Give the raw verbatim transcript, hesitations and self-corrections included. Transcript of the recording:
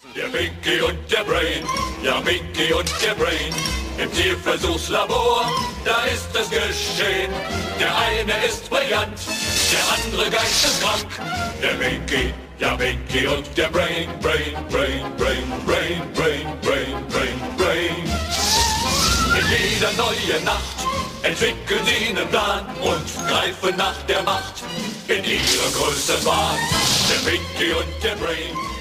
Der Pinky und der Brain, ja Pinky und der Brain. Im Tierversuchslabor, da ist es geschehen. Der eine ist brillant, der andere geisteskrank. Der Pinky, ja Pinky und der Brain, Brain, Brain, Brain, Brain, Brain, Brain, Brain, Brain. In jeder neuen Nacht entwickeln sie einen Plan und greifen nach der Macht in ihrer größten Wahn. Der Pinky und der Brain.